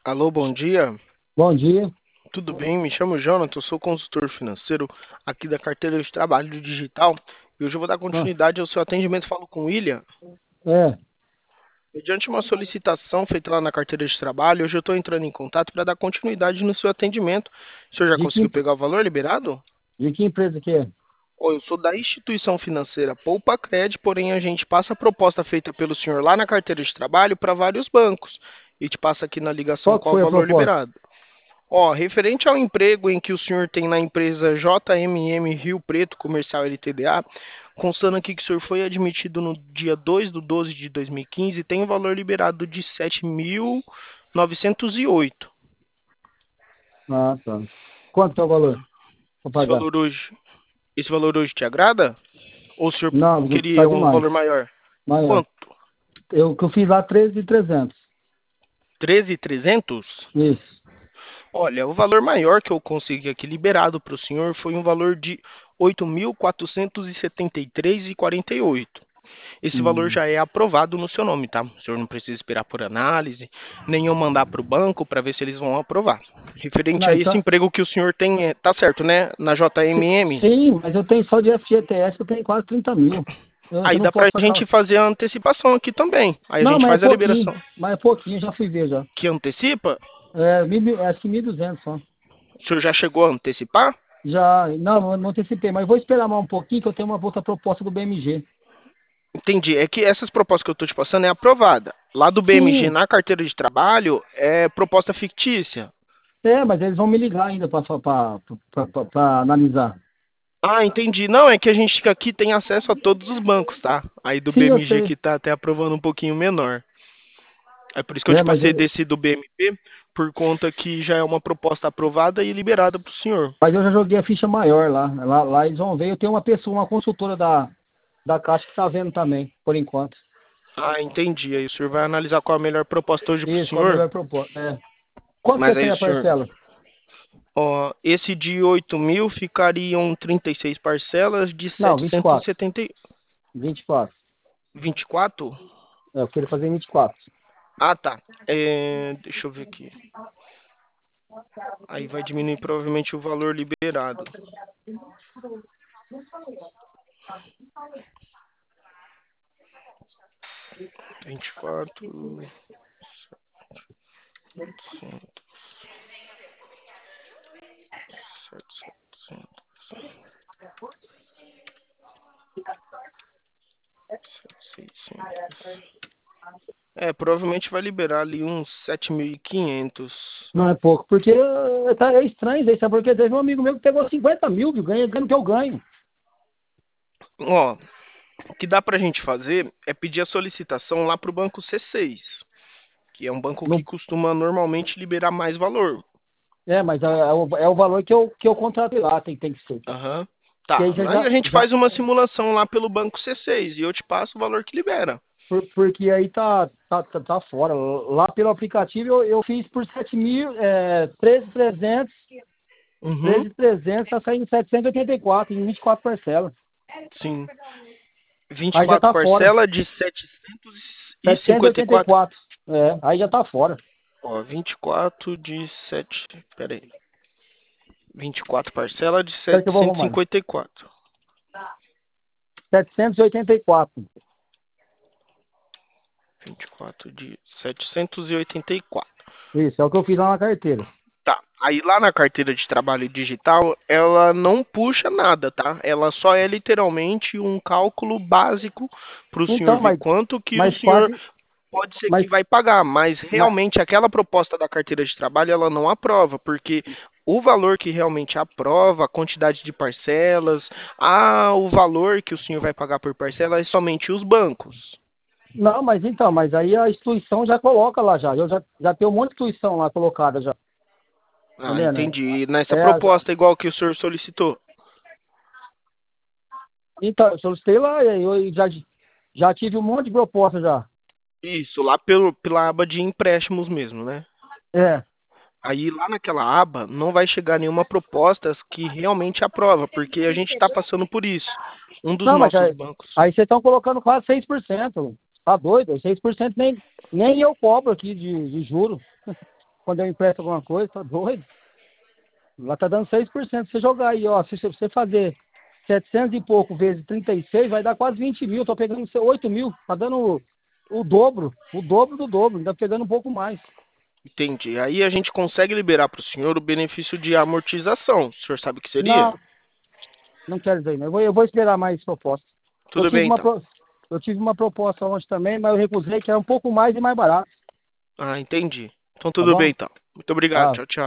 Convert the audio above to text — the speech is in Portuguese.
Alô, bom dia. Bom dia. Tudo bem? Me chamo Jonathan, sou consultor financeiro aqui da carteira de trabalho digital e hoje eu vou dar Ah, continuidade ao seu atendimento. Falo com o William. é, Mediante uma solicitação feita lá na carteira de trabalho, hoje eu estou entrando em contato para dar continuidade no seu atendimento. O senhor já de que, conseguiu pegar o valor liberado? de que empresa que é? Eu sou da instituição financeira Poupa Cred, porém a gente passa a proposta feita pelo senhor lá na carteira de trabalho para vários bancos e te passa aqui na ligação Qual que qual o foi a valor proposta? liberado. Referente ao emprego em que o senhor tem na empresa JMM Rio Preto Comercial LTDA, constando aqui que o senhor foi admitido no dia 2 de 12 de 2015, tem um valor liberado de 7.908. Ah, tá. Quanto que é o valor para Esse pagar? valor hoje, esse valor hoje te agrada? Ou o senhor Não, tá queria um demais. valor maior? Maior. Quanto? Que eu fiz lá 13.300. 13.300? Isso. Olha, o valor maior que eu consegui aqui liberado para o senhor foi um valor de 8.473,48. Esse valor Hum. já é aprovado no seu nome, tá? O senhor não precisa esperar por análise, nem eu mandar para o banco para ver se eles vão aprovar. Referente Não, a esse então, emprego que o senhor tem, tá certo, né? Na JMM, sim, mas eu tenho só de FGTS, eu tenho quase 30 mil. Eu aí não dá pra posso gente pagar. fazer a antecipação aqui também. Aí a Não, gente mas é faz a pouquinho. liberação. Mas é pouquinho, já fui ver já. Que antecipa? Acho que 1.200 só. O senhor já chegou a antecipar? Já, não antecipei, mas vou esperar mais um pouquinho que eu tenho uma outra proposta do BMG. Entendi. É que essas propostas que eu tô te passando é aprovada. Lá do BMG, Sim, na carteira de trabalho, é proposta fictícia. mas eles vão me ligar ainda para analisar. Ah, entendi. Não, é que a gente aqui tem acesso a todos os bancos, tá? Aí do Sim, eu BMG sei. que tá até aprovando um pouquinho menor. É por isso que eu te Mas, passei desse do BMP, por conta que já é uma proposta aprovada e liberada pro senhor. mas eu já joguei a ficha maior lá. Lá eles vão ver. Eu tenho uma pessoa, uma consultora da Caixa que está vendo também, por enquanto. Ah, entendi. Aí o senhor vai analisar qual a melhor proposta hoje pro Isso, qual a senhor. melhor proposta. É. Quanto que Mas é aí tem o a senhor, parcela? esse de 8.000 ficariam 36 parcelas de Não, 24. 24. 724. Eu queria fazer 24. Ah, tá. Deixa eu ver aqui. Aí vai diminuir provavelmente o valor liberado. 24, 700, 600. Provavelmente vai liberar ali uns 7.500. Não é pouco, porque é estranho isso aí, sabe? Porque teve um amigo meu que pegou 50 mil, viu? Ganhando que eu ganho. Ó, o que dá pra gente fazer é pedir a solicitação lá pro banco C6, que é um banco que Não, costuma normalmente liberar mais valor. mas é o valor que eu contratei lá, tem que ser. Aham. Que Tá, aí já, aí a já, gente já faz uma simulação lá pelo banco C6 e eu te passo o valor que libera. porque aí tá fora. Lá pelo aplicativo eu fiz por 7 mil, 13.300, Uhum. 13.300, tá saindo 784 em 24 parcelas. Sim. Aí já 24 tá fora. parcela de setecentos e setecentos e cinquenta e oitenta e quatro. quatro aí já tá fora. 24 de 7. Pera aí. 24 parcela de Espera que eu vou setecentos e arrumar. cinquenta e quatro. 784. 24 de 784. Isso, é o que eu fiz lá na carteira. Tá. Aí lá na carteira de trabalho digital, ela não puxa nada, tá? Ela só é literalmente um cálculo básico para o senhor Então, ver mas, quanto que o mas senhor quase. pode ser Mas, que vai pagar, mas mas, realmente aquela proposta da carteira de trabalho ela não aprova, porque o valor que realmente aprova, a quantidade de parcelas, o valor que o senhor vai pagar por parcela é somente os bancos. não, mas aí a instituição já coloca lá já. Eu já tenho um monte de instituição lá colocada já. Ah, Entendendo? entendi. E nessa É, proposta igual que o senhor solicitou. então, eu solicitei lá, e aí eu já tive um monte de proposta já. Isso, lá pela aba de empréstimos mesmo, né? É. Aí lá naquela aba não vai chegar nenhuma proposta que realmente aprova, porque a gente está passando por isso. Um dos Não, mas nossos aí, bancos. aí vocês estão colocando quase 6%. Tá doido? 6% nem eu cobro aqui de juro. quando eu empresto alguma coisa, tá doido? Lá tá dando 6%. Você jogar aí, ó, se você fazer 700 e pouco vezes 36, vai dar quase 20 mil. Tô pegando 8 mil, tá dando o dobro do dobro, ainda pegando um pouco mais. Entendi. Aí a gente consegue liberar para o senhor o benefício de amortização. O senhor sabe o que seria? Não, não quero dizer, não. Eu vou esperar mais proposta. Eu Tudo tive bem, uma, então. pro- eu tive uma proposta ontem também, mas eu recusei, que era um pouco mais e mais barato, Ah, entendi. Então tá tudo bem, bom? então. Muito obrigado. Tá. Tchau, tchau.